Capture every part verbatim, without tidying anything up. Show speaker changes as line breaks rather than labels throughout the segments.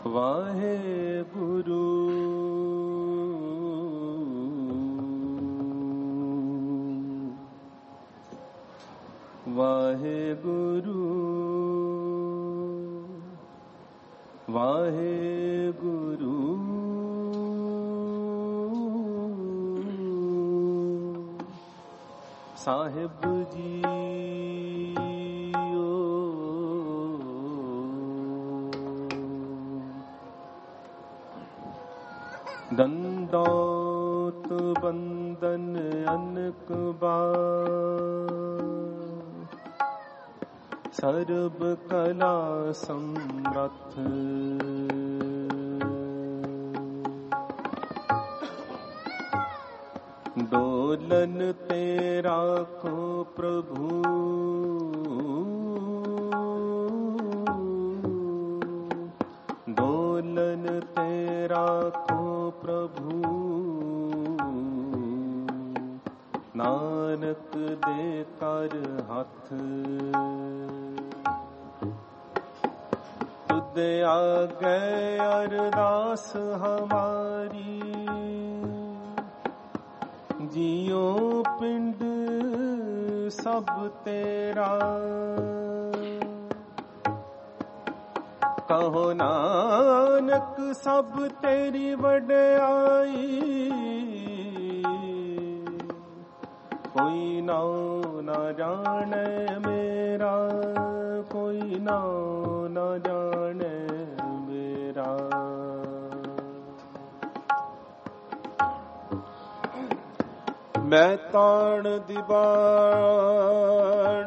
वाहे गुरु वाहे गुरु वाहे गुरु साहिब जी दंडौत बंदन अनक बार सर्व कला समर्थ डोलन तेरा को प्रभु डोलन तेरा को प्रभु नानक दे कर हाथ तुद आगे अरदास हमारी जियो पिंड सब तेरा कहो नानक सब तेरी वड्याई कोई नाम न जाने मेरा कोई नाम न जाने मेरा मैं ताण दीवान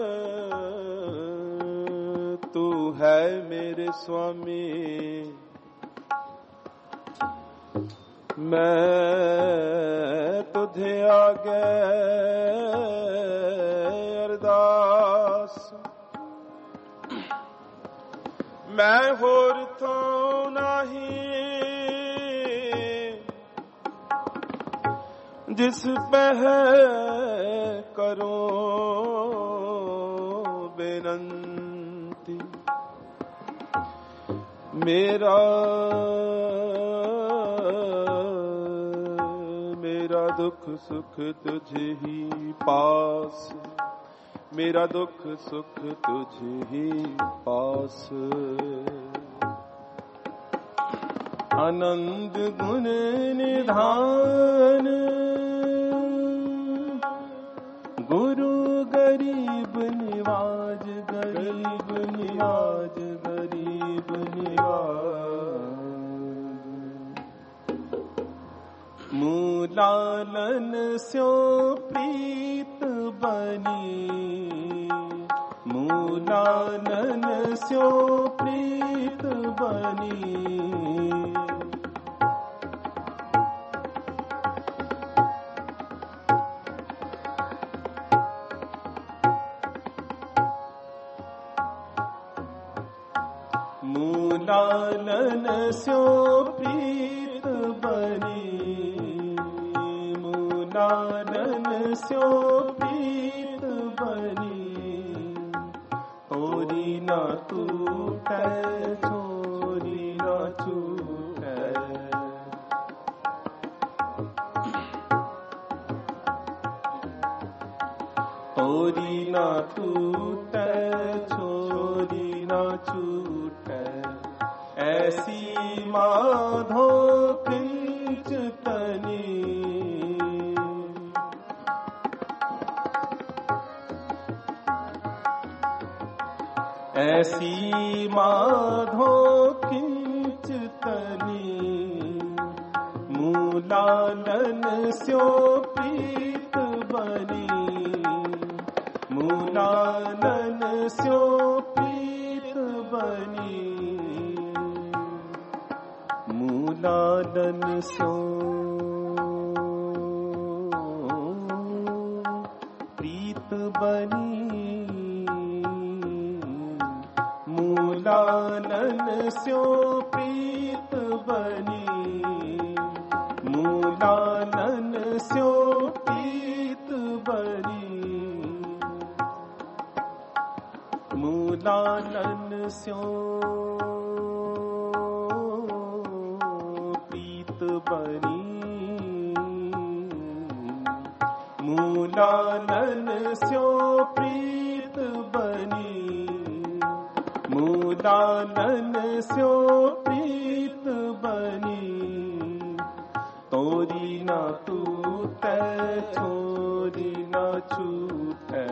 तू है मेरे स्वामी मैं तुझे आगे अरदास मैं होर तो नहीं जिस पह करो बेनंती मेरा मेरा दुख सुख तुझे ही पास मेरा दुख सुख तुझे ही पास आनंद गुण निधान गुरु गरीब निवाज गरीब निवाज गरीब निवाज मूलालन स्यो प्रीत बनी मूलालन स्यो प्रीत बनी मूलालन स्यो प्रीत बनी मूलालन स्यो प्रीत बनी तोरी ना टूटे छोरी ना छूटे तोरी ना टूटे छोरी ना छूटे ऐसी माधो किंचतनी ऐसी माधो किंचतनी मूलालन स्यो प्रीत बनी मूलालन स्यो प्रीत बनी मूलालन स्यो प्रीत बनी मूलालन स्यो प्रीत बनी मूलालन स्यो प्रीत बनी मूलालन स्यो स्यों प्रीत बनी, तोरी ना टूटे छोरी ना छूटे।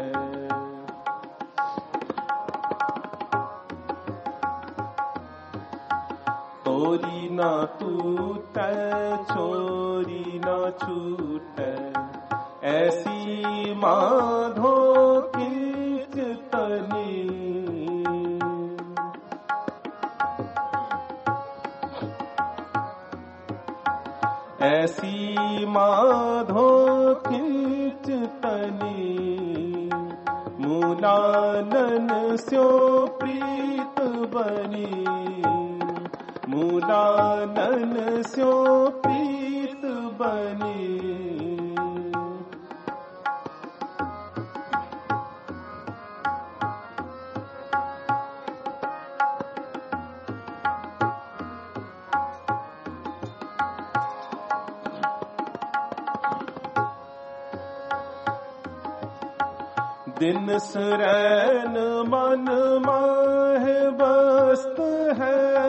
तोरी ना टूटे छोरी ना छूटे, ऐसी माधो कीर्तनी। ऐसी माधो कीर्तनी, मूलानन स्यों प्रीत बनी, मूलानन स्यों प्रीत बनी। दिन सुरैन मन माहे बस्त है,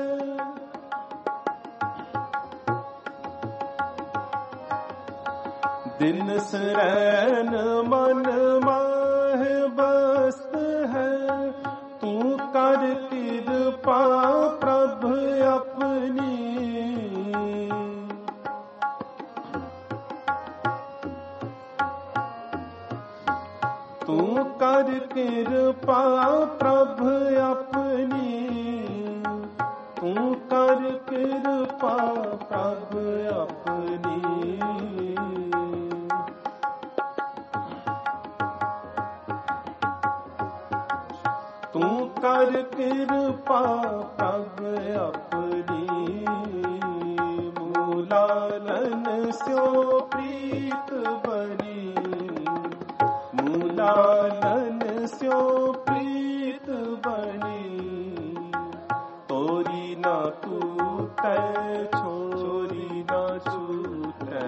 दिन सुरैन मन माहे बस्त है। तू कर कृपा प्रभु अपनी, तू कर कृपा प्रभु अपनी, तू कर कृपा प्रभु अपनी। तू कर कृपा प्रभु अपनी, मूलानन स्यों प्रीत बनी, मूलानन स्यों प्रीत बनी। तोरी ना टूटे छोरी ना छूटे,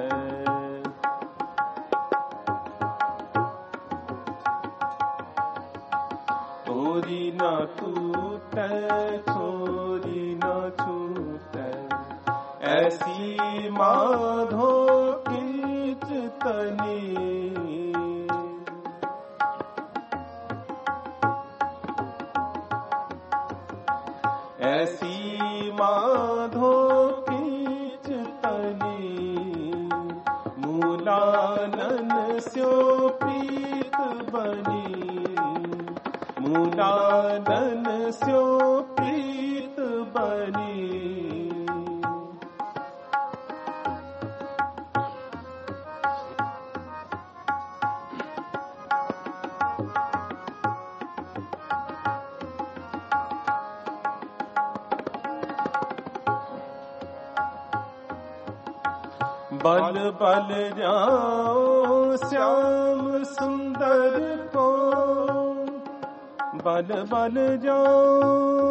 तोरी ना टूटे छोरी ना छूटे, ऐसी माधो कीर्तनी। ऐसी माधो कीर्तनी, मूलानन स्यों प्रीत बनी, मूलानन स्यों प्रीत बनी। बल बल जाओ श्याम सुंदर को, बल बल जाओ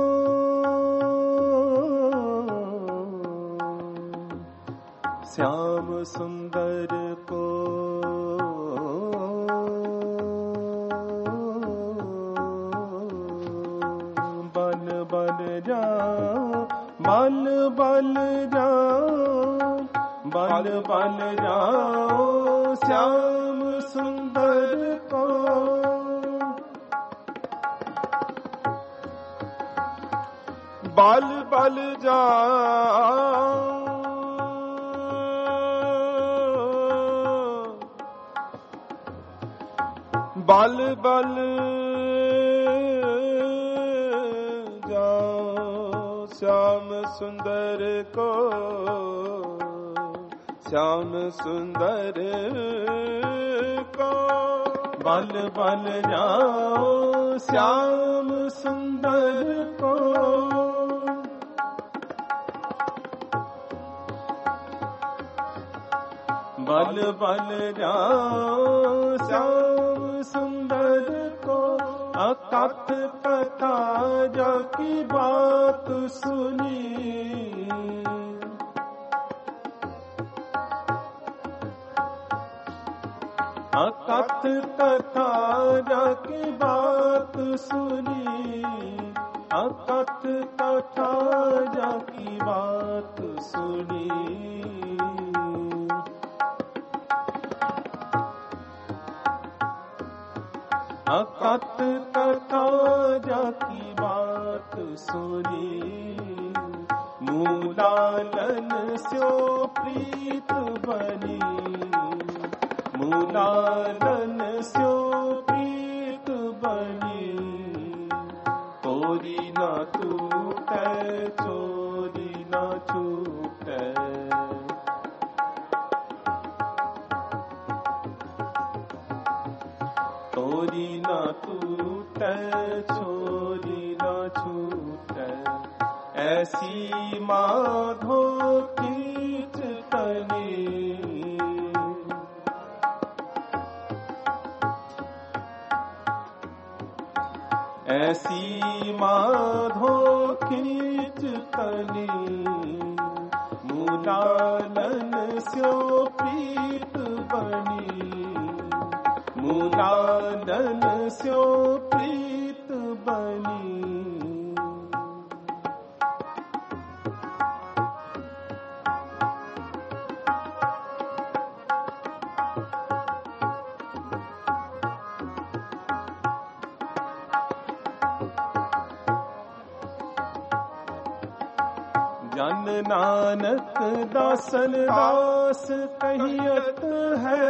श्याम सुंदर को, बल बल जाओ बल बल जाओ, बल बल जाओ श्याम सुंदर को। बल बल जाओ बल बल जाओ श्याम सुंदर को, श्याम सुंदर को। बल बल जाओ श्याम सुंदर को, बल बल जाओ श्याम सुंदर को। अकथ कथा जो की बात सुनी, अकथ कथा जो की बात सुनी, अकथ कथा जाकी बात सुनी। अकथ कथा जाकी बात सुनी। मूलालन स्यो प्रीत बनी। मूलालन स्यो प्रीत बनी। तोरी न टूटे चोरी न छूटे। तोरी न टूटे चोरी न छूटे। ऐसी माधो खींच तनी। ऐसी माधो खींच तनी। मूलालन स्यो प्रीत बनी। मूलालन स्यो प्रीत बनी। जन नानक दासन दास कहियत है।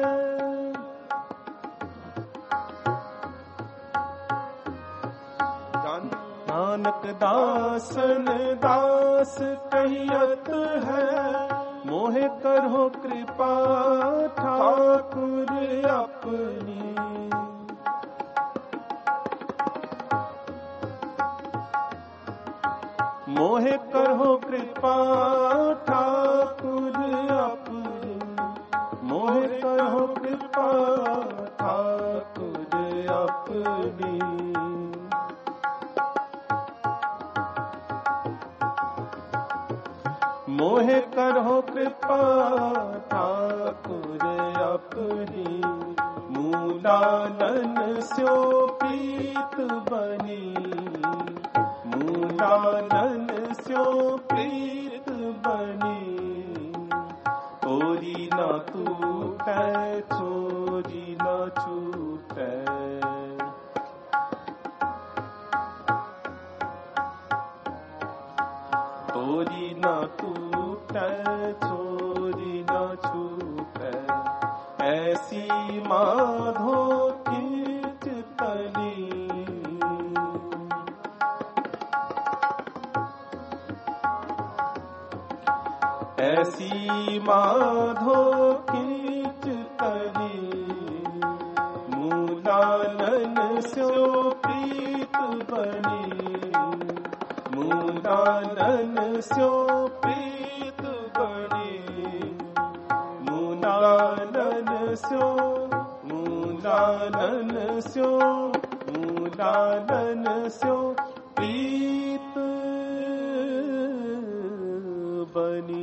जन नानक दासन दास कहियत है। मोहे करो कृपा ठाकुर अपनी। मोहे करो कृपा ठाकुर अपनी। मोहे करो कृपा ठाकुर अपनी। मोहे करो कृपा ठाकुर अपनी। मूलालन स्यो प्रीत बनी। मूलालन स्यो प्रीत बनी। तोरी न टूटे चोरी न छूटे। तोरी न टूटे चोरी न छूटे। ऐसी माधो खींच तनी। ऐसी माधो खींच तनी। मूलालन स्यो प्रीत बनी। मूलालन स्यो प्रीत बनी। मूलालन स्यो मूलालन स्यो मूलालन स्यो प्रीत बनी।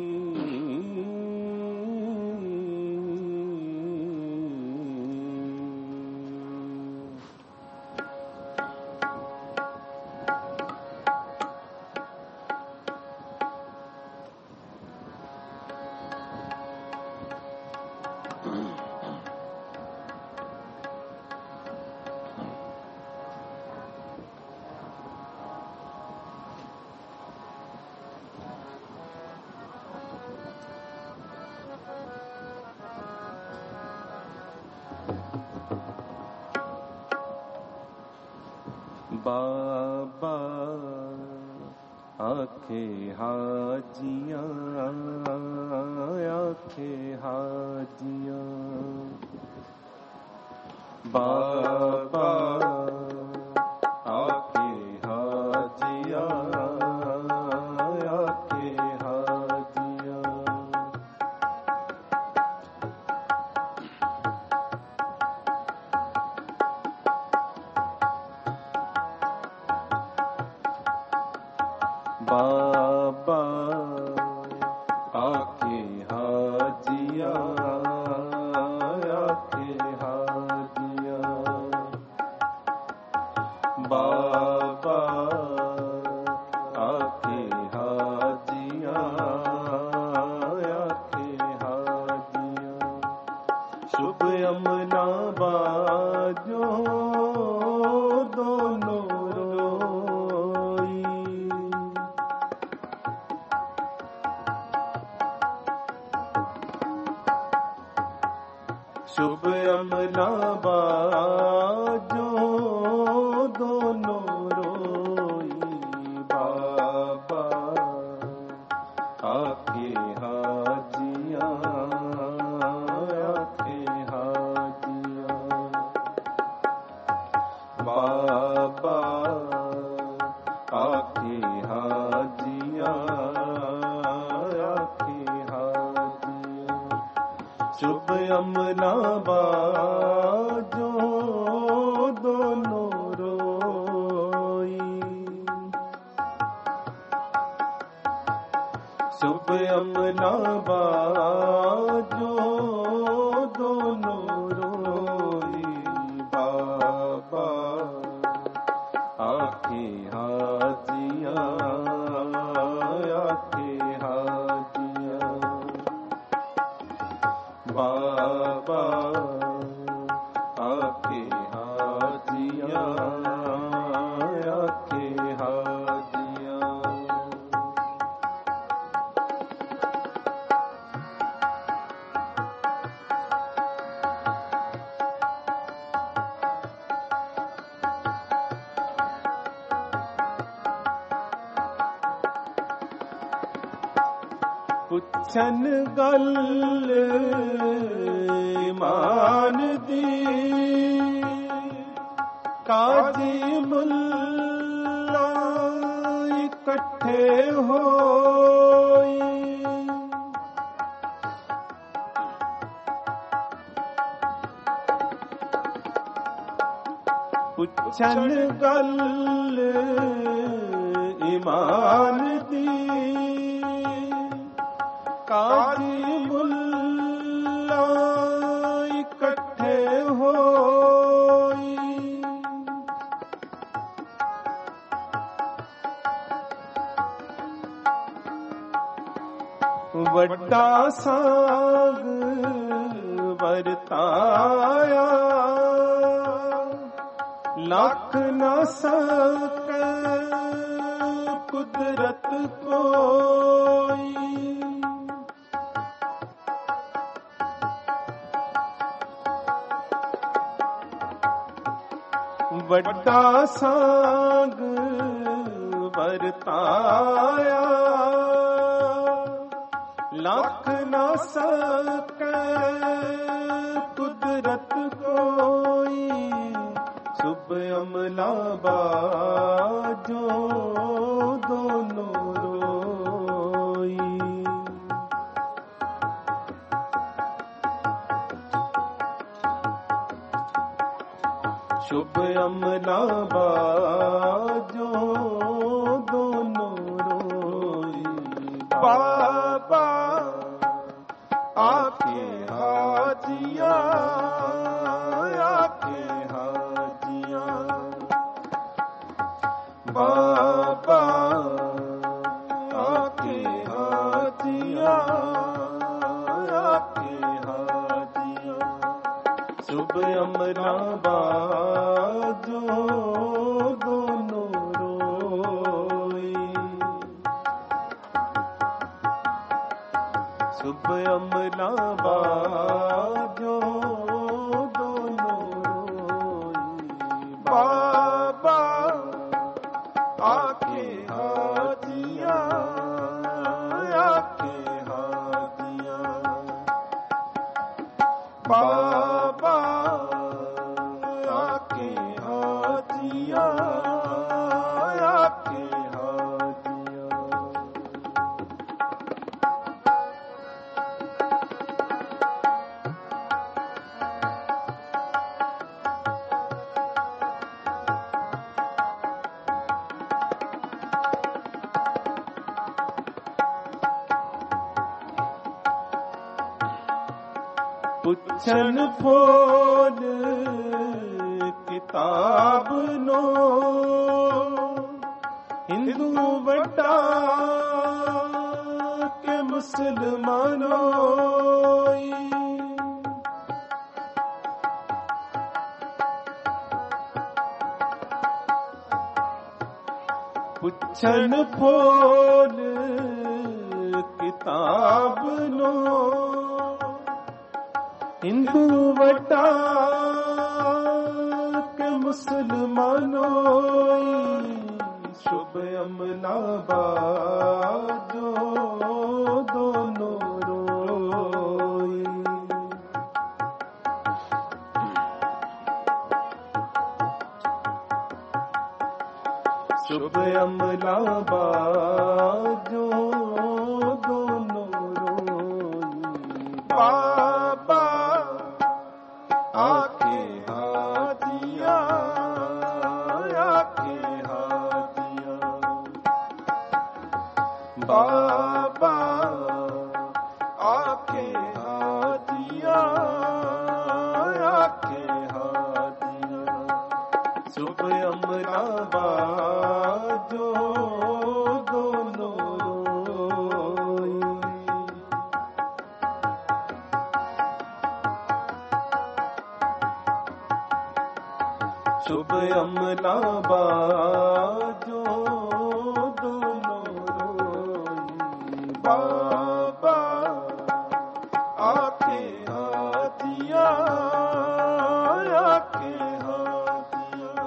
बाबा आखे हाजियां आखे हाजियां। बाबा आखे हाजियां आखे हाजियां। बाबा आखे हाजियां आखे हाजियां। बाबा शुभ अमला बाजो दोनों रोई बाबा आके हाजिया आके हाजिया बाबा आके हाजिया आके हाजिया शुभ अमला बाजो दोनों रोई शुभ अमला बाजो दोनों रोई बाबा आके हाजिया आके हाजिया बाबा आके हाजिया आके हाजिया पुछन गल मान दी काजी मुल्ला इकट्ठे होई पुछन गल ईमान दी काजी मुल्ला इकट्ठे होई वड्डा सांग वरताया लाख ना सके कुदरत कोई वड्डा सांग वरताया लाख ना सके कुदरत कोई शुभ अमला बाजो दोनों रोई शुभ अमला बाजो दोनों रोई बाबा आके हाजिया आके हाजिया बाबा आके हाजिया आके हाजिया शुभ अमला बाजो दोनों रोई शुभ अमला बाजो दोनों रोई बाबा आके हाजिया आके हाजिया बाबा आके हाजिया आके हाजिया पुछन फोन किताब नो हिंदू वड्डा के मुसलमानों पुछन फोन किताब नो हिंदू वटा के मुसलमानों शुभ अमला बाजो दोनों रोई। शुभ अमला बाजो दोनों रोई। बाबा आके हाथिया आके हाथिया। बाबा आके हाथिया आके हाथिया। शुभ अमला बाजो दोनों रोई। शुभ अमला बाजो दोनों रोई। बाबा आके हाथिया आके हाथिया।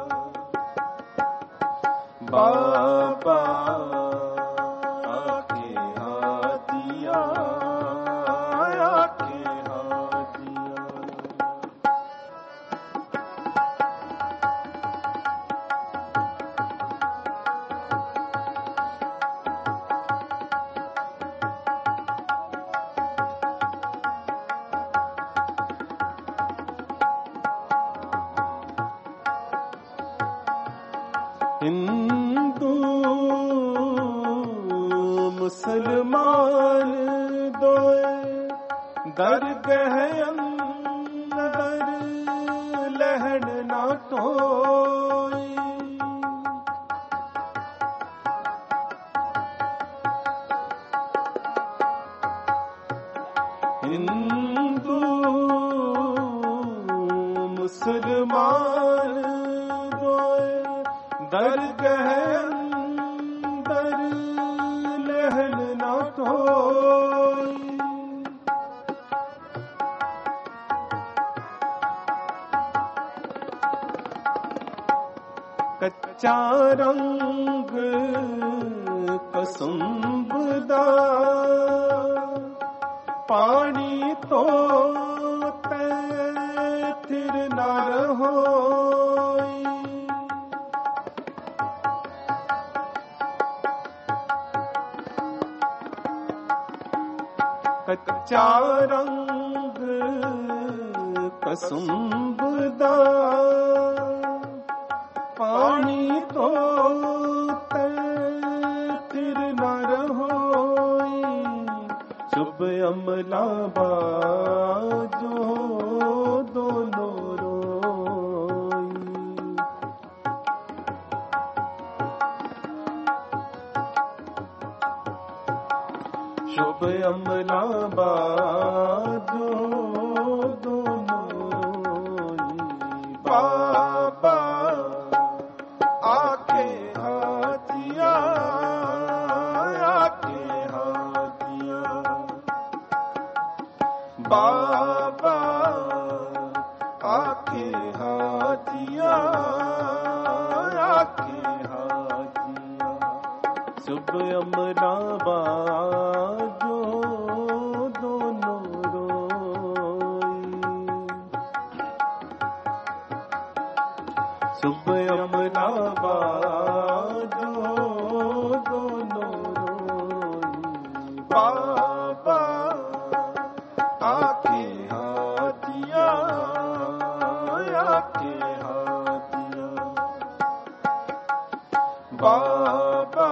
बाबा आके हाथिया आके हाथिया। हिंदू मुसलमान दोए दरगह अंदर लहन ना टोई। हिंदू मुसलमान दोए दरगह अंदर लहन ना टोई। कच्चा रंग कसुंबदा पानी तो थिर ना रहोई। कच्चा रंग कसुंबदा पानी तो थिर न रहोई। शुभ अमला बाजो दोनों रोई। शुभ अमला बाजो दोनों रोई। बाबा आके हाथिया आके हाथिया। बाबा आके हाथिया आके हाथिया। शुभ अमला बाजो दोनों रोई। शुभ अमला बाजो दोनों रोई। बाबा आके हाथिया आके हाथिया। बाबा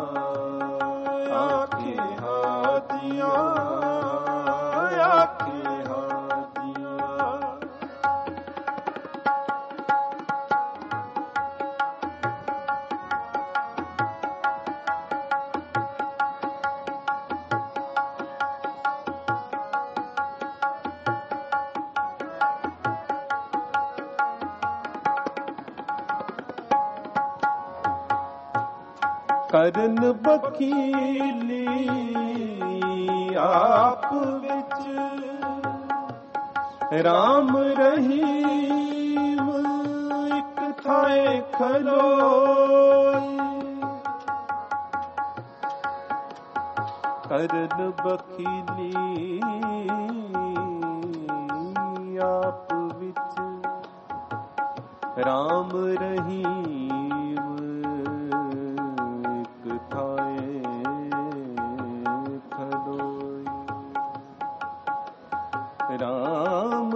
आके हाथिया आके हाथिया। करन बकीली आप विच राम रहीम एक थाए खलोई करन बखीली आप विच राम रहीम एक थाए खलोई राम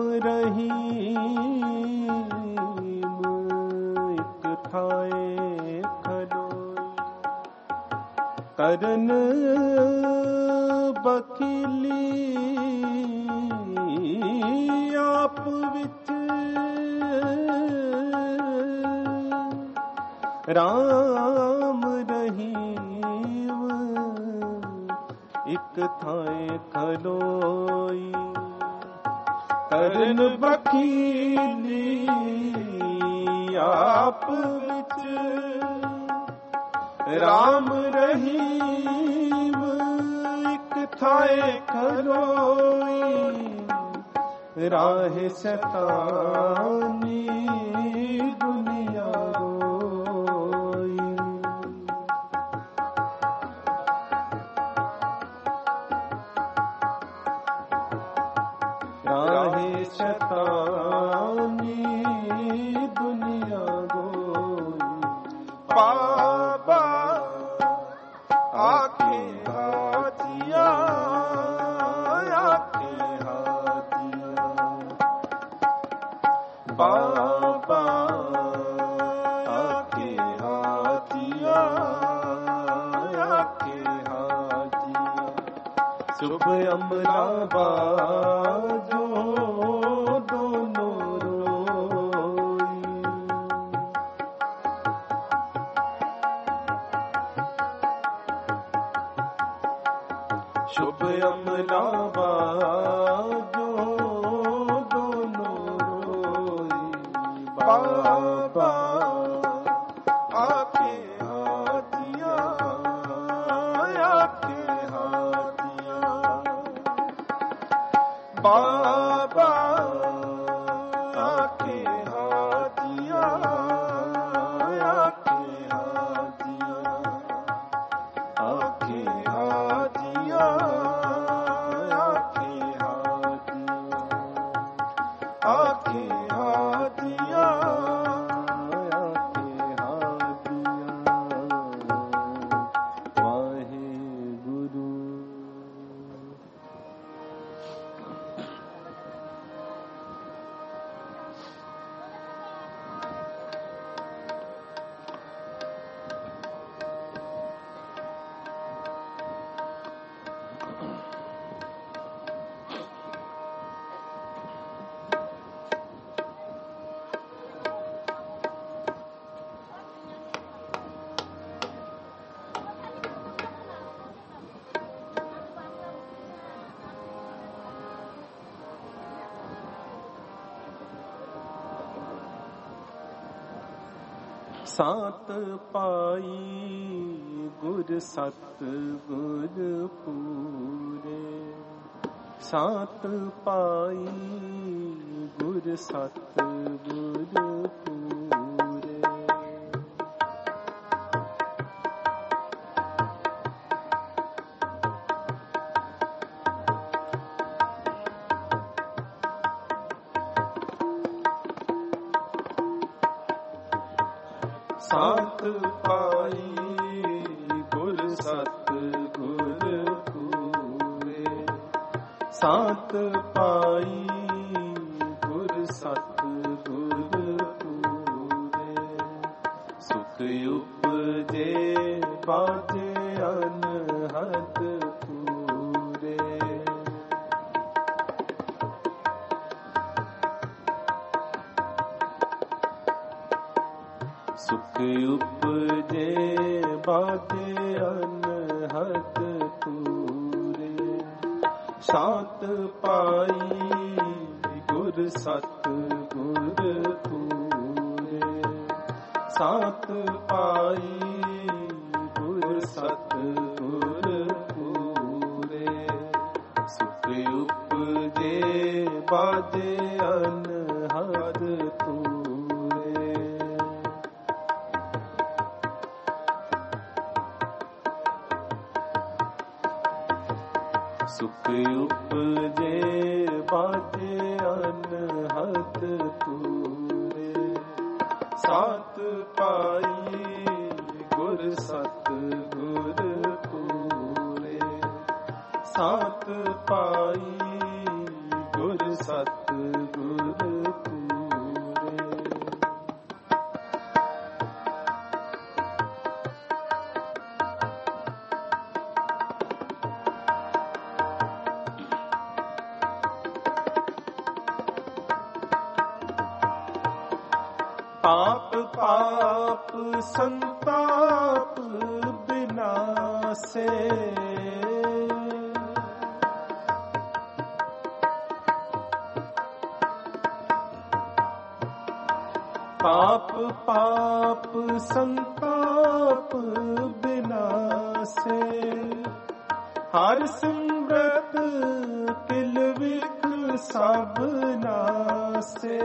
रहीम एक थाए खलोई करन बखीली आप विच राम रहीम एक थाए खलोई करन बखीली आप विच राम रहीम एक थाए खलोई राह शैतानी दुनिया रोई राह शैतानी दुनिया रोई बाबा आखे हाजिया आखे हाजिया बाबा आखे हाजिया आखे हाजिया शुभ अमला बाजो दोनों रोई शुभ अमला बाजो दोनों रोई बाबा आके हाजिया आके हाजिया बाबा आके हाजिया आके हाजिया आके हाजिया आके हाजिया आके हाजिया आके हाजिया वाहे गुरु। सात पाई गुर सत गुर पूरे सात पाई गुर सत गुर पूरे सात पाई गुर सत गुर पूरे सात पाई गुर सत गुर पूरे सुख उपजे बाजे अनहद पूरे सुख उपजे बाजे अनहद पूरे सात पाई गुर सत गुर पूरे सात पाई गुर सत गुर पूरे सुख उपजे बाजे अनहद तूरे। सुख उपजे बाजे अनहद तूरे। सात पाई गुर सत गुर पूरे। सात पाई गुर सत गुर पूरे। पाप पाप संताप बिनासे। पाप पाप संताप बिनासे। हर सिमरत किल विख सब नासे।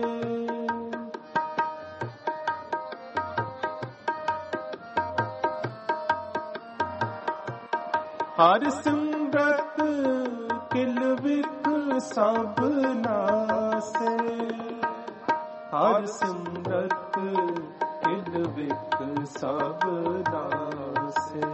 हर सिमरत किल विख सब नासे। हर सिमरत किल विख सब नासे।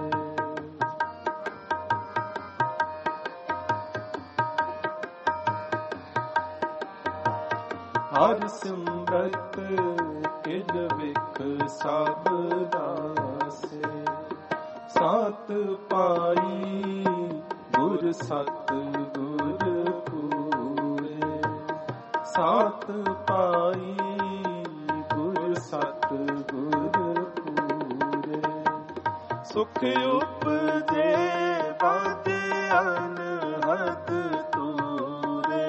हर सिमरत किल विख सब नासे। सात पाई गुर सत गुर पूरे। सात पाई गुर सत गुर पूरे। सुख उपजे बाजे अनहद तूरे।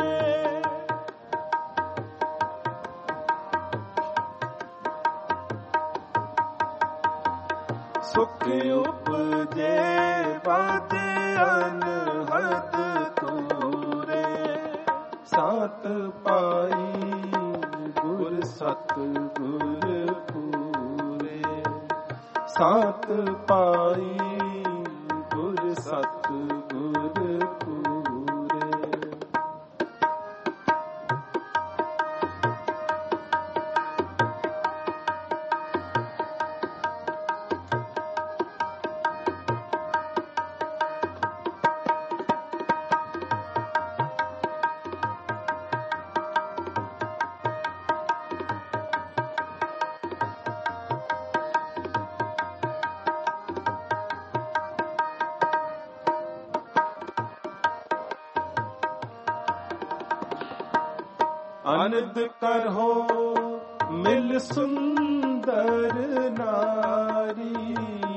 सुख उपजे बाजे अनहद तूरे। सात पाई गुर सत गुर पूरे। सात पाई गुर सत गुर पूरे। आनंद करहो मिल सुंदर नारी।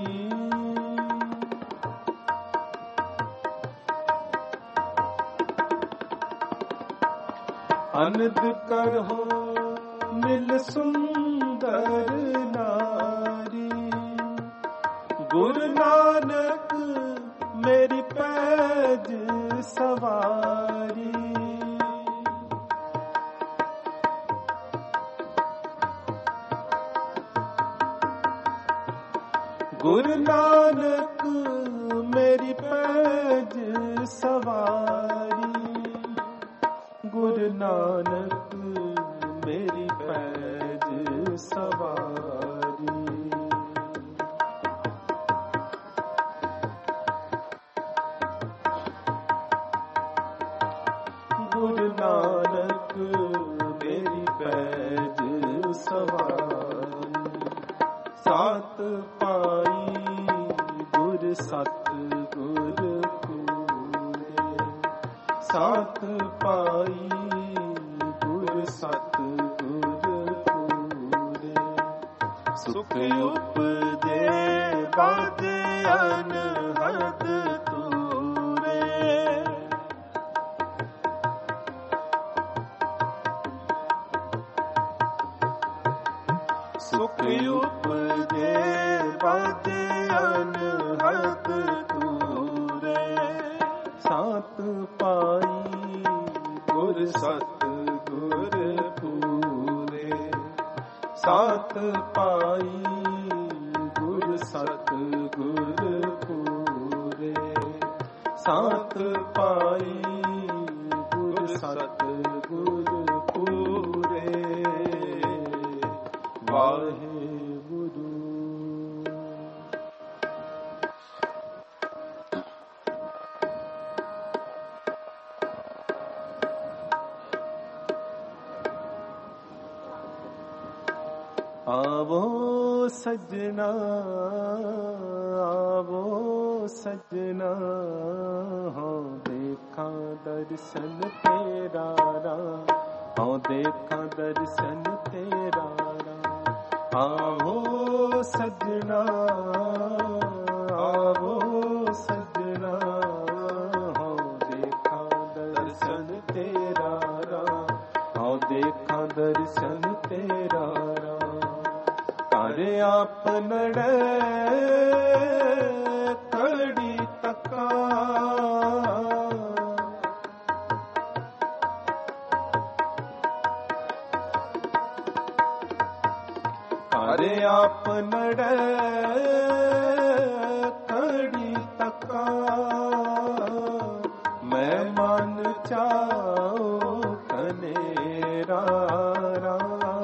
आनंद करहो मिल सुंदर नारी। गुरु नानक मेरी पैज सवारी। गुरु नानक मेरी पैज सवारी। गुरु नानक मेरी पैज सवारी। गुरु नानक मेरी पैज सवारी। सात पाई गुर सत गुर पूरे। सात पाई गुर सत गुर पूरे। सुख उपजे बाजे अनहद तूरे। सुख उपजे बाजे अनहद तूरे। सात पाई गुर ਗੁਰ ਸਤ ਗੁਰ ਪੂਰੇ। ਸਾਤ ਪਾਈ ਗੁਰ ਸਤ ਗੁਰ ਪੂਰੇ। ਸਾਤ ਪਾਈ ਗੁਰ ਸਤ ਗੁਰ ਪੂਰੇ। ਵਾਹਿਗੁਰੂ। ਆਵੋ ਸਜਣਾ ਆਵੋ ਸਜਣਾ ਹਉ ਦੇਖਾਂ ਦਰਸ਼ਨ ਤੇਰਾ ਰਾ। ਹਉ ਦੇਖਾਂ ਦਰਸ਼ਨ ਤੇਰਾ ਰਾ। ਆਵੋ ਸਜਣਾ ਆਵੋ ਸਜਣਾ ਹਉ ਦੇਖਾਂ ਦਰਸ਼ਨ ਤੇਰਾ ਰਾ। ਹਉ ਦੇਖਾਂ ਦਰਸ਼ਨ ਤੇਰਾ ਰਾ। ਘਰ ਆਪਨੜੇ ਕੜੀ ਤੱਕਾ। ਘਰ ਆਪਨੜੇ ਕੜੀ ਤੱਕਾ। ਮੈਂ ਮਨ ਚਾਉ ਕਨੇਰਾ ਰਾ।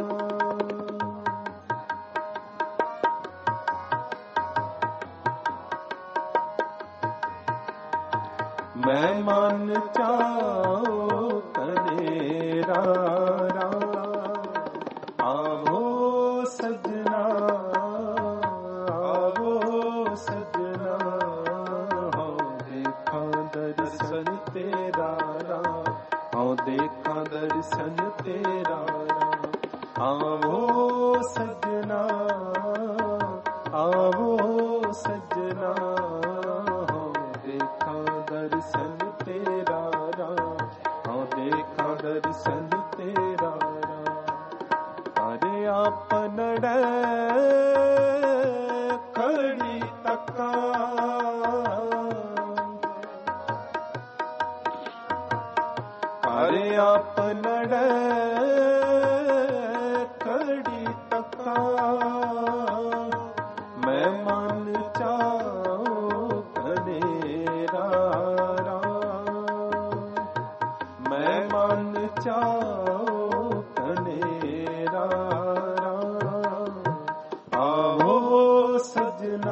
ਮੈਂ ਮਨ ਚਾਉ ਕਨੇਰਾ ਰਾ। ਆਵੋ ਸਜਣਾ ਆਵੋ ਸਜਣਾ ਹਉ ਦੇਖਾਂ ਦਰਸ਼ਨ ਤੇਰਾ ਰਾ। ਹਉ ਦੇਖਾਂ ਦਰਸ਼ਨ ਤੇਰਾ ਰਾ। ਆਵੋ ਸਜਣਾ ਆਵੋ ਸਜਣਾ ਦਰਸ਼ਨ ਤੇਰਾ ਰਾ। ਹਉ ਦੇਖਾਂ ਦਰਸ਼ਨ ਤੇਰਾ ਰਾ। ਘਰ ਆਪਨੜੇ ਕੜੀ ਤੱਕਾ। ਘਰ ਆਪਨੜੇ ਕੜੀ ਤੱਕਾ। ਮੈਂ ਮਨ ਚਾਉ ਕਨੇਰਾ ਰਾ। ਮੈਂ ਮਨ ਚਾਉ ਕਨੇਰਾ ਰਾ। ਆਵੋ ਸਜਣਾ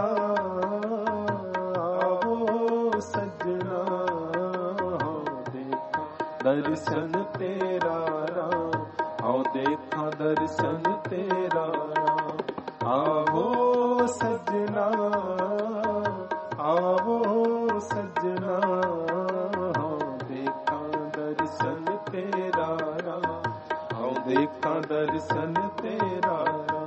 ਆਵੋ ਸਜਣਾ ਹਉ ਦੇਖਾਂ ਦਰਸ਼ਨ ਤੇਰਾ ਰਾ। ਹਉ ਦੇਖਾਂ ਦਰਸ਼ਨ ਤੇਰਾ ਰਾ। ਆਵੋ ਸਜਣਾ ਆਵੋ ਸਜਣਾ ਹਉ ਦੇਖਾਂ ਦਰਸ਼ਨ ਤੇਰਾ ਰਾ। ਹਉ ਦੇਖਾਂ ਦਰਸ਼ਨ ਤੇਰਾ ਰਾ।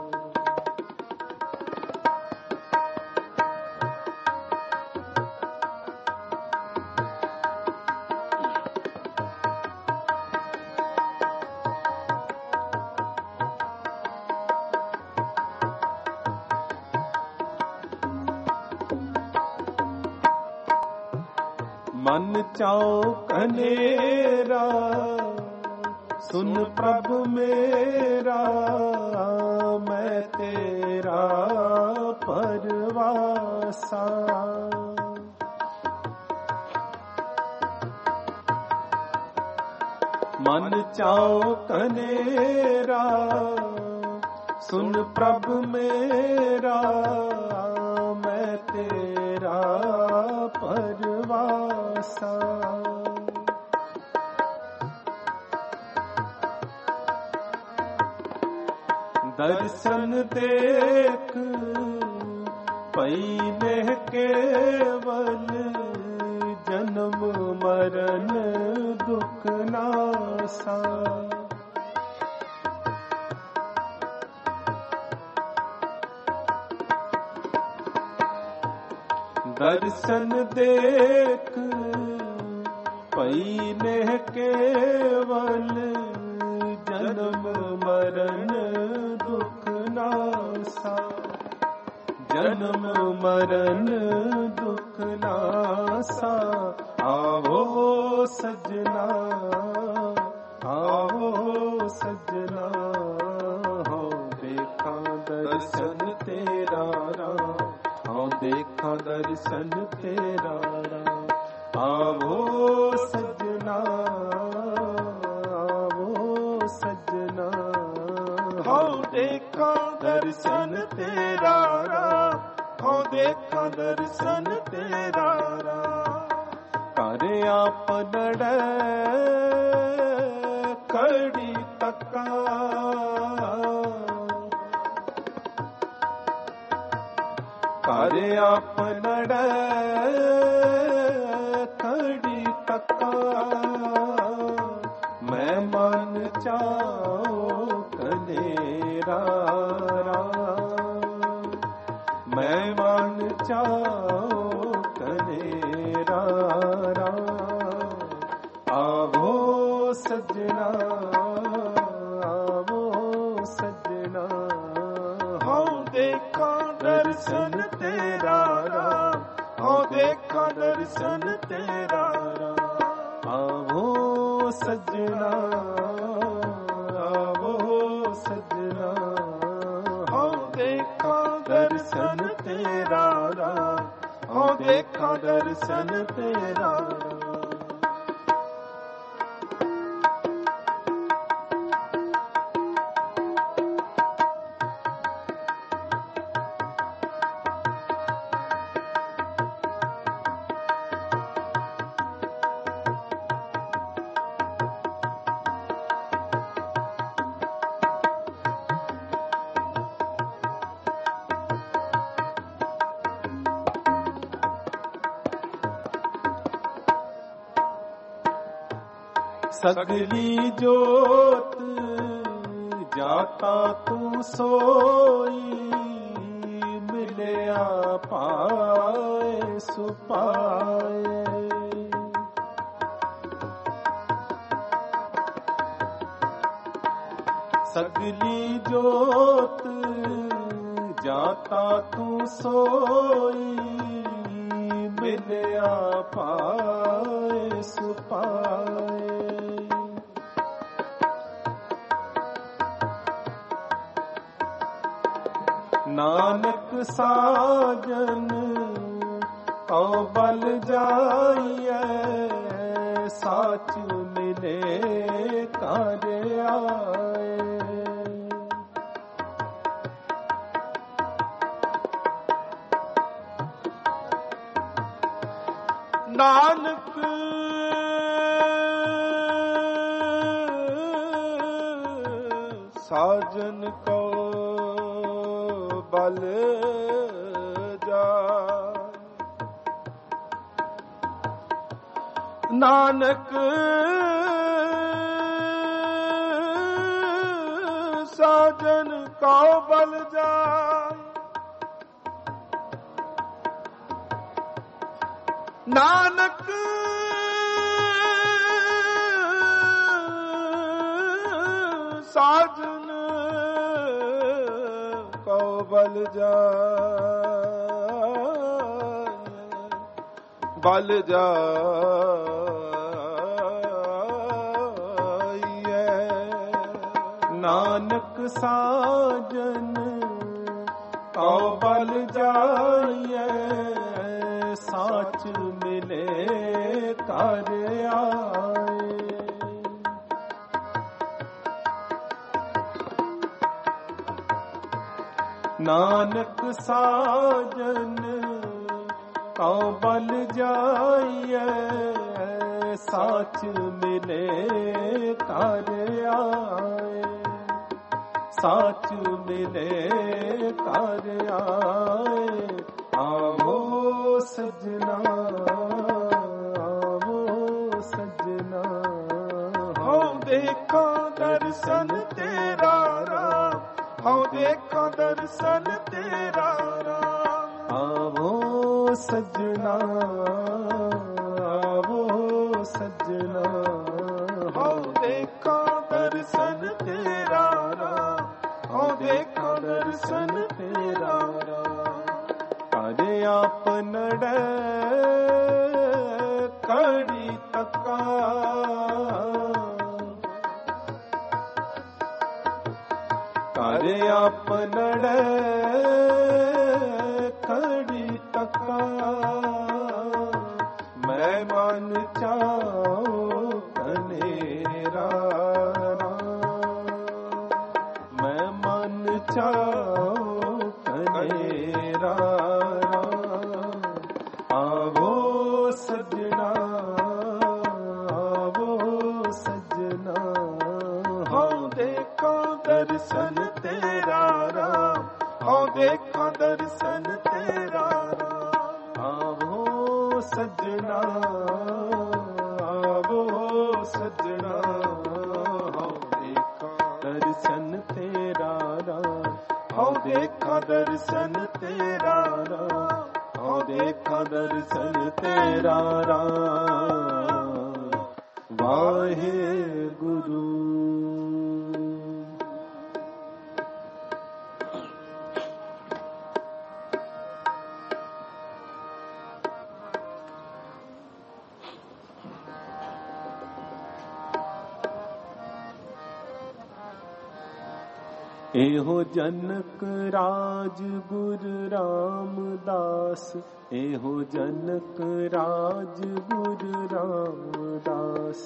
ਮਨ ਚਾਉ ਕਨੇਰਾ ਸੁਨ ਪ੍ਰਭ ਮੇਰਾ। ਮੈਂ ਤੇਰਾ ਪਰਵਾਸਾ। ਮਨ ਚਾਉ ਕਨੇਰਾ ਸੁਨ ਪ੍ਰਭ ਮੇਰਾ। ਮੈਂ ਤੇਰਾ ਪਰਵਾਸਾ। ਦਰਸ਼ਨ ਦੇਖ ਪਈ ਨਹਿ ਕੇਵਲ। ਜਨਮ ਮਰਨ ਦੁਖ ਨਾਸਾ। ਦਰਸ਼ਨ ਦੇਖ ਪਈ ਨਹਿ ਕੇਵਲ। ਜਨਮ ਮਰਨ ਦੁਖ ਨਾਸਾ। ਜਨਮ ਮਰਨ ਦੁਖ ਨਾਸਾ। ਆਵੋ ਸਜਣਾ ਆਵੋ ਸੱਜਣਾ ਹਉ ਦੇਖਾਂ ਦਰਸ਼ਨ ਤੇਰਾ ਰਾਮ, ਹਉ ਦੇਖਾਂ ਦਰਸ਼ਨ ਤੇਰਾ ਰਾਮ। ਆਵੋ ਸੱਜਣਾ ਆਵੋ ਸੱਜਣਾ ਹਉ ਦੇਖਾਂ ਦਰਸ਼ਨ ਤੇਰਾ ਰਾਮ, ਹਉ ਦੇਖਾਂ ਦਰਸ਼ਨ ਤੇਰਾ ਰਾਮ। ਘਰ ਆਪ ਨੜੈ ਕੜੀ ਤੱਕਾ, ਘਰ ਆਪ ਨੜੈ ਕੜੀ ਤੱਕਾ। ਮੈਂ ਮਨ ਚਾਉ ਕਨੇਰਾ ਰਾਮ, ਮੈਂ ਮਨ ਚਾਉ ਕਨੇਰਾ ਰਾਮ। ਆਵੋ ਸੱਜਣਾ ਆਵੋ ਸੱਜਣਾ ਹਉ ਦੇਖਾਂ ਦਰਸ਼ਨ ਤੇਰਾ ਰਾਮ, ਹਉ ਦੇਖਾਂ ਦਰਸ਼ਨ ਤੇਰਾ ਰਾਮ। ਆਵੋ ਸੱਜਣਾ ਆਵੋ ਸੱਜਣਾ ਹਉ ਦੇਖਾਂ ਦਰਸ਼ਨ ਤੇਰਾ ਰਾਮ, ਹਉ ਦੇਖਾਂ ਦਰਸ਼ਨ ਤੇਰਾ ਰਾਮ। ਸਗਲੀ ਜੋਤ ਜਾਤਾ ਤੂੰ ਸੋਈ, ਮਿਲਿਆ ਪਾਏ ਸੁਪਾਏ। ਸਗਲੀ ਜੋਤ ਜਾਤਾ ਤੂੰ ਸੋਈ, ਮਿਲਿਆ ਪਾਏ ਸੁਪਾਏ। ਨਾਨਕ ਸਾਜਨ ਕਉ ਬਲ ਜਾਈਐ, ਸਾਚ ਮਿਲੇ ਘਰ ਆਏ। ਨਾਨਕ ਸਾਜਨ ਕਉ ਬਲ ਜਾਇ, ਨਾਨਕ ਸਾਜਨ ਕਉ ਬਲ ਜਾਇ। ਨਾਨਕ ਸਾਜਨ ਕਉ ਬਲ ਜਾਇ, ਬਲ ਜਾਈਐ। ਨਾਨਕ ਸਾਜਨ ਕਉ ਬਲ ਜਾਈਐ, ਸਾਚ ਮਿਲੇ ਘਰ ਆਏ। ਨਾਨਕ ਸਾਜਨ ਕਉ ਬਲ ਜਾਈਐ, ਸਾਚ ਮਿਲੇ ਘਰ ਆਏ। ਸਾਚ ਮਿਲੇ ਘਰ ਆਏ। ਆਵੋ ਸੱਜਣਾ ਆਵੋ ਸੱਜਣਾ ਹਉ ਦੇਖਾਂ ਦਰਸ਼ਨ ਤੇਰਾ ਰਾਮ, ਹਉ ਦੇਖਾਂ ਦਰਸ਼ਨ ਤੇਰਾ ਰਾਮ। ਆਵੋ ਸੱਜਣਾ ਆਵੋ ਸੱਜਣਾ ਹਉ ਦੇਖਾਂ ਦਰਸ਼ਨ ਤੇਰਾ ਰਾਮ, ਹਉ ਦੇਖਾਂ ਦਰਸ਼ਨ ਤੇਰਾ ਰਾਮ। ਘਰ ਆਪ ਨੜੈ ਕੜੀ ਤੱਕਾ, पलड़े खड़ी तका मैं मन चाहूं कनेरा मैं मन चाहूं कनेरा आवो सजना आवो सजना हाँ देखा दर्शन तेरा राम हाँ देखा दर्शन तेरा राम आवो सजना आवो सजना हाँ देखा दर्शन तेरा राम हाँ देखा दर्शन तेरा राम हाँ देखा दर्शन तेरा राम वाहे गुरु। एहो जनक राज गुरु रामदास एहो जनक राज गुरु रामदास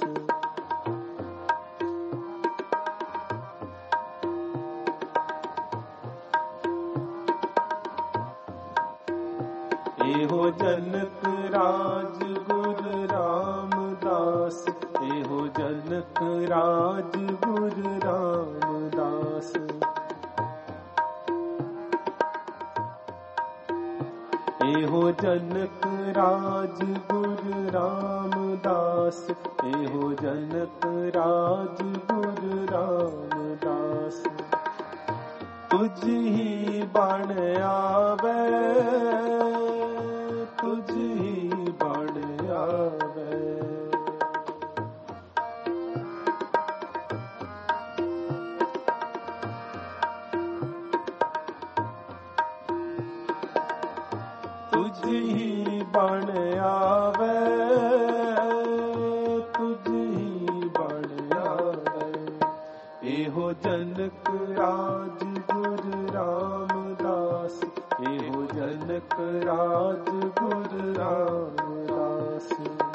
एहो जनक राज गुरु रामदास एहो जनक राज गुरु रामदास एहो जनक राज गुरु रामदास एहो जनक राज गुरु रामदास तुझ ही बण आवे तुझ ही बण आवे तुझ ही बण आवे तुझ ही बण आवे एहो जनक राज गुरु रामदास एहो जनक राज गुरु रामदास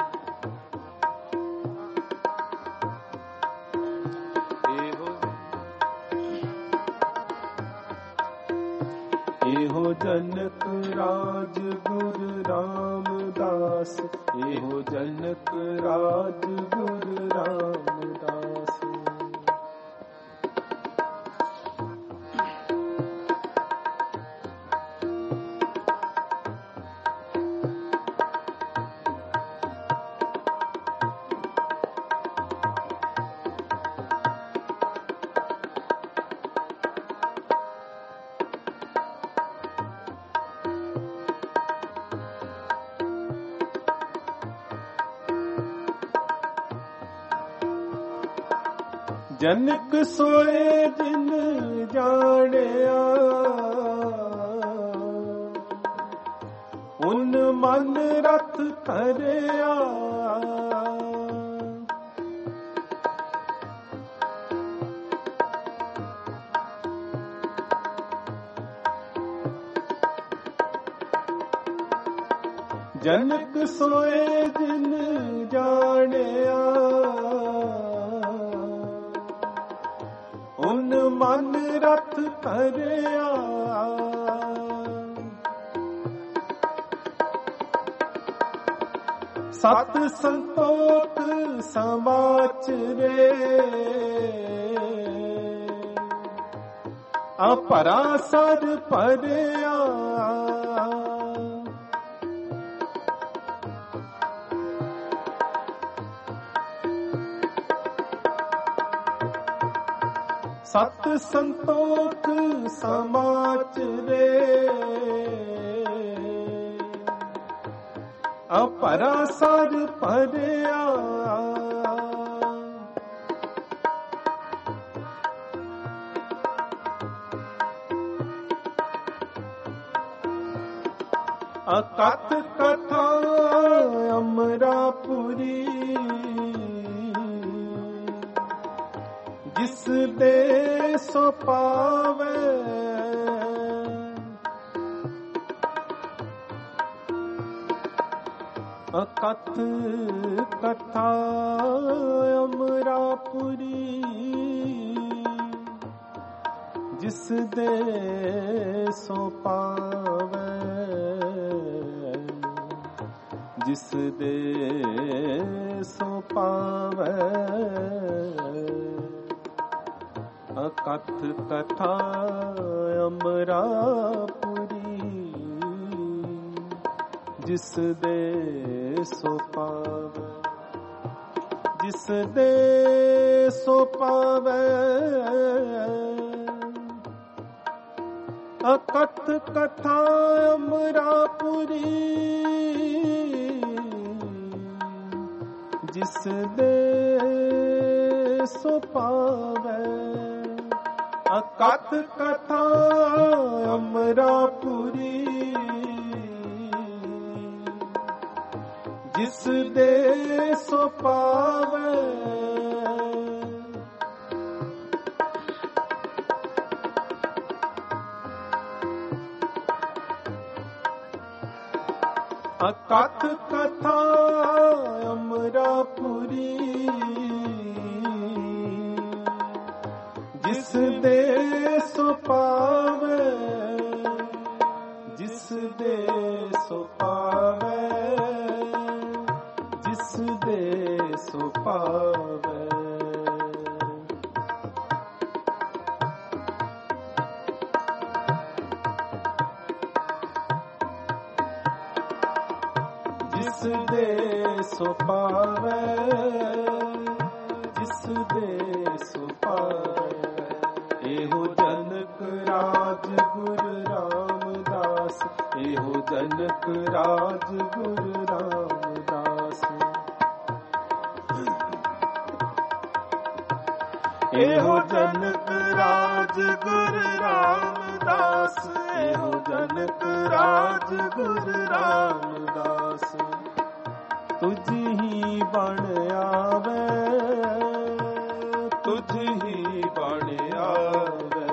एहो जनक राज गुरु रामदास एहो जनक राज गुरु रामदास जनक सोए जिन जानिया उन मन रथ धरिया जनक सोए जिन जानिया उन मन रथ धरिया सत संतोख समाचरे अपरासर परया सत संतोख समाचरे अपरासर परया अकथ कथा अमरापुरी जिस दे सो पावे अकथ कथा अमरापुरी जिस दे सो पावे जिस दे सो पावे अकथ कथा अमरापुरी जिस दे सो पावे जिस दे सो पावे अकथ कथा अमरापुरी जिस दे सो पावे अकथ कथा अमरापुरी जिस दे सो पावे अकथ कथा अमरापुरी जिस दे सो पावे जिस दे सो पावे जिस दे सो पावे जिस दे सो पावे जिस दे सो पावे एहो जनक राज गुरु रामदास एहो जनक राज गुरु रामदास एहो जनक राज गुरु रामदास एहो जनक राज गुरु रामदास तुझ ही बण आवे तुझ ही बण आवे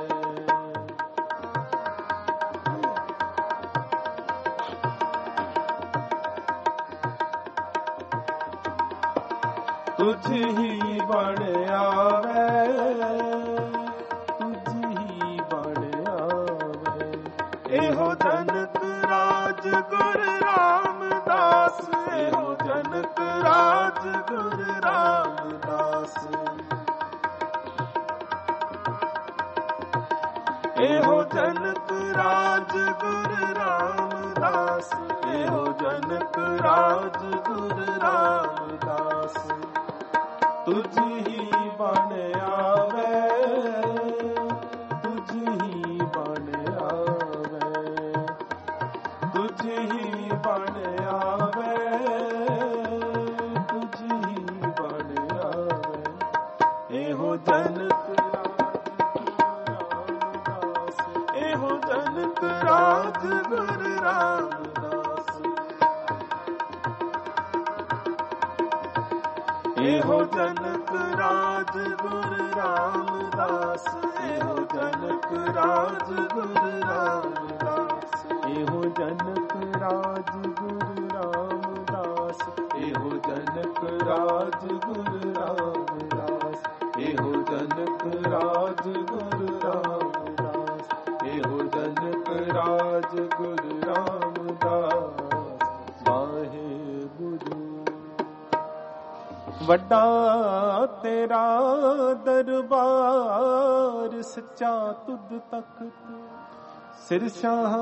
तुझ ही बण आवे तुझ ही बण आवे एहो जनक राज गुरु रामदास एहो जनक राज गुरु रामदास एहो जनक राज गुरु रामदास एहो जनक राज गुरु रामदास तुझ ही बण आवे तुझ ही बण आवे तुझ ही बण आवे तुझ ही बण आवे एहो जनक रामदास एहो जनक राज गुरु रामदास एहो जनक राज गुरु रामदास एहो जनक राज गुरु रामदास एहो जनक राज गुरु रामदास एहो जनक राज गुरु रामदास एहो जनक राज गुरु रामदास एहो जनक राज गुरु रामदास वाहेगुरु वड्डा तेरा दरबार सच्चा तुद तख्त सिर शाह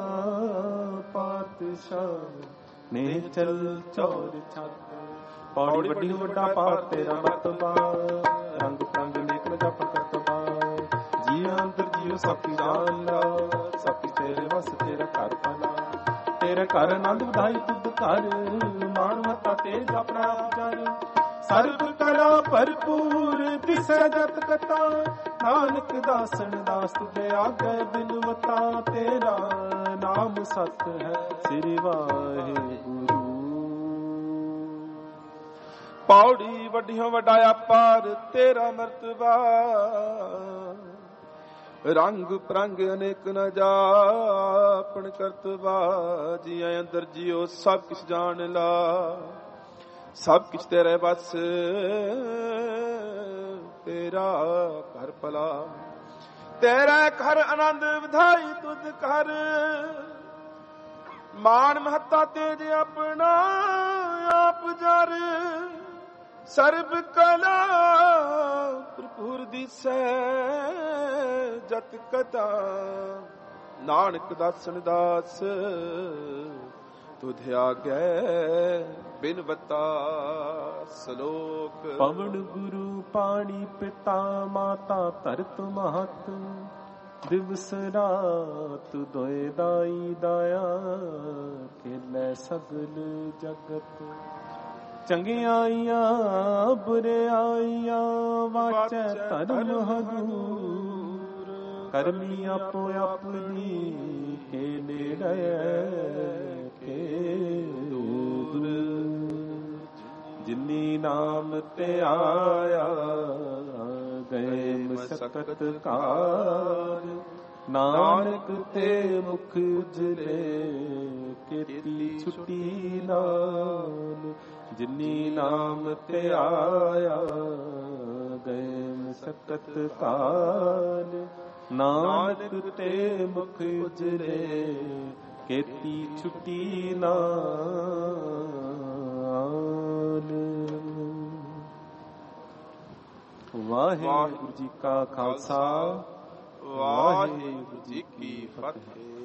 पातशाह ने चल चौर छत पौड़ी वड्डी वड्डा पार तेरा मतबा रंग रंग नेक लगा पकड़तबा जी अंतर जियो सखी जाला सखी तेरे वस तेरा कर पला तेरे कर आनंद ਵਧਾਈ तुद कर मान मता तेज अपना कर सर्व कला भरपूर दिसै जत कथा नानक दासन दास तुझे आगे बिनवता तेरा नाम सत है श्री वाहेगुरु पौड़ी वड्डियों वड्डाया पार तेरा मर्तबा ਰੰਗ ਪ੍ਰੰਗ ਅਨੇਕ ਨ ਜਾਪਣ ਕਰਤਵਾ। ਜੀਆਂ ਅੰਦਰ ਜਿਉ ਸਭ ਕਿਛ ਜਾਣ ਲਾ, ਸਭ ਕਿਛ ਤੇਰੇ ਬਸ ਤੇਰਾ ਘਰ ਭਲਾ। ਤੇਰੇ ਘਰ ਆਨੰਦ ਵਿਧਾਈ ਤੁਧ ਘਰ, ਮਾਣ ਮਹੱਤਾ ਤੇਜ ਆਪਣਾ ਆਪ ਜਰ। ਸਰਬ ਕਲਾ ਭਰਪੂਰ ਦਿਸੈ ਜਤ ਕਤਾ, ਨਾਨਕ ਦਾਸਨ ਦਾਸ ਤੁਧ ਆਗੈ ਬਿਨਵਤਾ। ਸਲੋਕ। ਪਵਨ ਗੁਰੂ ਪਾਣੀ ਪਿਤਾ ਮਾਤਾ ਧਰਤ ਮਹਤ, ਦਿਵਸ ਰਾਤ ਦੋਇ ਦਾਈ ਦਾਇਆ। ਖੇਲੇ ਸਗਲ ਜਗਤ ਚੰਗਿਆਈਆਂ ਬੁਰਿਆਈਆਂ, ਵਾਚੈ ਧਰਮ ਹਦੂਰ। ਕਰਮੀ ਆਪੋ ਆਪਣੀ ਕੇ ਨੇੜੇ ਕੇ ਦੂਰ। ਜਿਨੀ ਨਾਮ ਤੇ ਆਇਆ ਗਏ ਮਸਕਤ ਕਾਰ, ਨਾਨਕ ਤੇ ਮੁਖ ਉਜਲੇ ਕੀਤੀ ਛੁੱਟੀ ਨਾਲ। ਜਿਨੀ ਨਾਮ ਤੇ ਆਇਆ ਗਏ ਮਸਕਤ ਕਾਰ, ਨਾਨਕ ਤੇ ਮੁਖ ਉਜਲੇ ਕੀਤੀ ਛੁੱਟੀ ਨਾਲ। ਵਾਹਿਗੁਰੂ ਜੀ ਕਾ ਖਾਲਸਾ, ਵਾਹਿਗੁਰੂ ਜੀ ਕੀ ਫਤਿਹ।